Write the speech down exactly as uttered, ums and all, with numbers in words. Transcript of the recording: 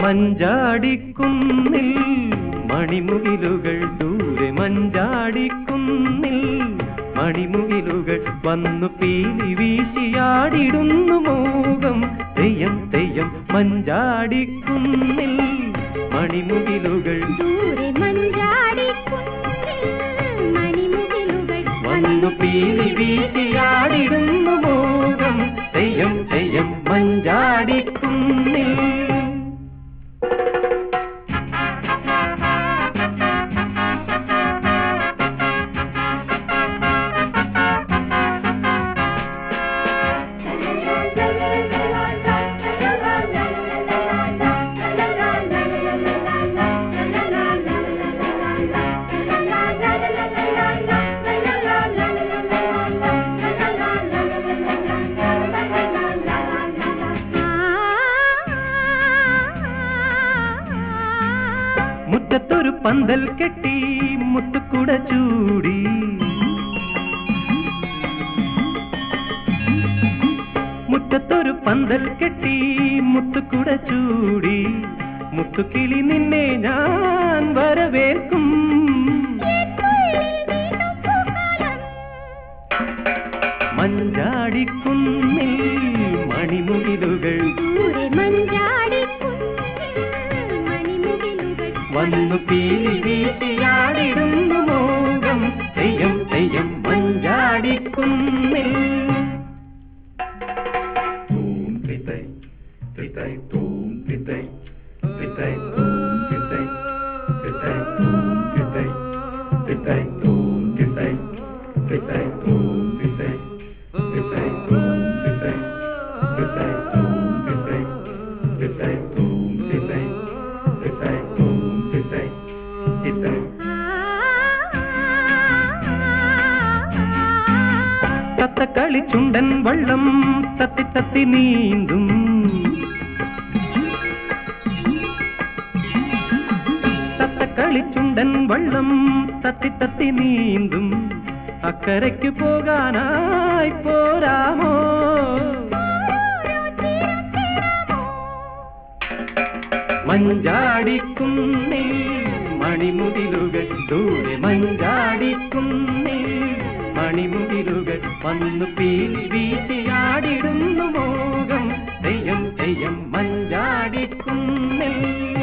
മഞ്ചാടിക്കുന്നിൽ മണിമുകിലുകൾ ദൂരെ മഞ്ചാടിക്കുന്നിൽ മണിമുകിലുകൾ വന്നു പീലി വീശിയാടിടുന്നു മോകം തെയ്യം തെയ്യം മഞ്ചാടിക്കുന്നിൽ മണിമുകിലുകൾ ദൂരെ മഞ്ചാടിക്കുന്നിൽ മണിമുകിലുകൾ വന്നു പീലി വീശിയാടിടുന്നു മോകം തെയ്യം തെയ്യം മഞ്ചാടിക്കുന്നിൽ മുറ്റത്തൊരു പന്തൽ കെട്ടി മുത്തുക്കുട ചൂടി മുറ്റത്തൊരു പന്തൽ കെട്ടി മുത്തുക്കുട ചൂടി മുത്തുക്കിളി നിന്നെ ഞാൻ വരവേൽക്കും മഞ്ചാടിക്കുന്നിൽ മണിമുകിലുകൾ വന്നു പീലി വീശിയാടിടുന്നു മോകം തെയ്യം തെയ്യം മഞ്ചാടിക്കുന്നിൽ തൂം തിത്തൈ തിത്തൈ തൂം തിത്തൈ തിത്തൈ തൂം തിത്തൈ തിത്തൈ തൂം തിത്തൈ തിത്തൈ തൂം തിത്തൈ തിത്തൈ തൂം തിത്തൈ തിത്തൈ തൂം തിത്തൈ തിത്തൈ തൂം തിത്തൈ തിത്തൈ തൂം തിത്തൈ തിത്തൈ തൂം തിത്തൈ തിത്തൈ തത്തക്കളി ചുണ്ടൻ വള്ളം തത്തി തത്തി നീന്തും തത്തക്കളി ചുണ്ടൻ വള്ളം തത്തി തത്തി നീന്തും അക്കരയ്ക്ക് പോകാനായി പോരാമോ മഞ്ചാടിക്കുന്നിൽ മണിമുകിലുകൾ ദൂരെ മഞ്ചാടിക്കുന്നിൽ മണിമുകിലുകൾ വന്നു പീലി വീശിയാടിടുന്നു മോകം തെയ്യം തെയ്യം മഞ്ചാടിക്കുന്നിൽ